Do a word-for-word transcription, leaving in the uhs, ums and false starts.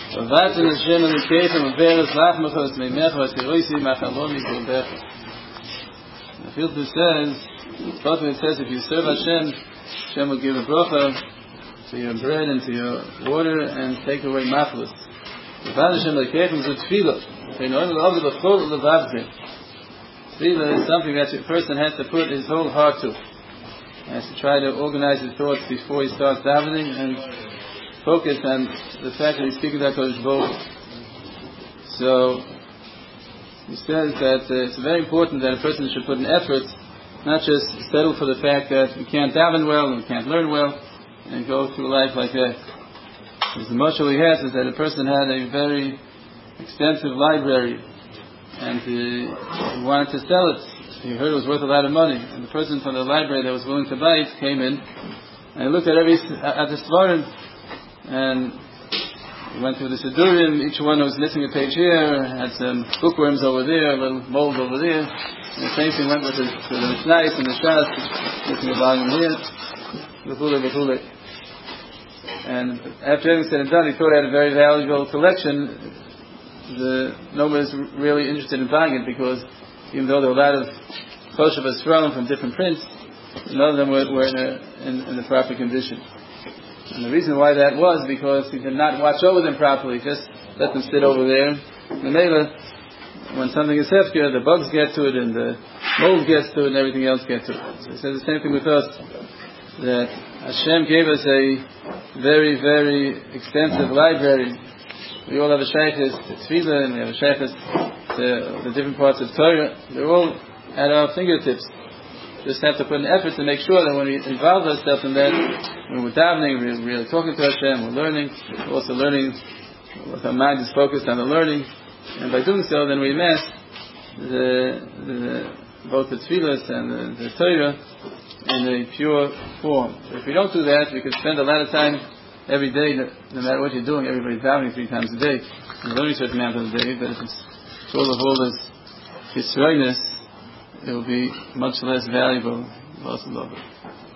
Vaten Hashem and Ketem and Veres Lachmachos Meimecha Vatiroisi Machaloni Golbecha. The filter says, Father it says, if you serve Hashem, Hashem will give a bracha to your bread and to your water and take away machlos. Vaten Hashem and Ketem is tefillah. Tefillah is something that a person has to put his whole heart to. He has to try to organize his thoughts before he starts davening and focus on the fact that he's speaking to HaKadosh Baruch Hu. So he says that uh, it's very important that a person should put an effort, not just settle for the fact that we can't daven well and we can't learn well and go through life like that. Because the mashal he has is that a person had a very extensive library and uh, he wanted to sell it. He heard it was worth a lot of money, and the person from the library that was willing to buy it came in and he looked at every at the svarim. And we went through the Sidurim, each one was missing a page here, had some bookworms over there, a little mold over there. And the same thing went with the, the Mishnayos and the Shas, missing a volume here, v'chule, v'chule. And after everything said and done, he thought he had a very valuable collection. The, nobody was really interested in buying it because even though there were a lot of Kosher Sfarim from different prints, none of them were, were in, a, in, in the proper condition. And the reason why that was because he did not watch over them properly, just let them sit over there. And later, when something is hefker, the bugs get to it and the mold gets to it and everything else gets to it. So he says the same thing with us, that Hashem gave us a very, very extensive library. We all have a shaykhis to tefillah and we have a shaykhis to the different parts of Torah. They're all at our fingertips. Just have to put an effort to make sure that when we involve ourselves in that, when we're davening, we're really talking to Hashem, we're learning, we're also learning, our mind is focused on the learning, and by doing so, then we amass the, the, both the tefillas and the, the Torah in a pure form. If we don't do that, we could spend a lot of time every day, no matter what you're doing, everybody's davening three times a day, and learning a certain amount of the day, but if it's full of all this Yisraelis, it will be much less valuable. Lost love.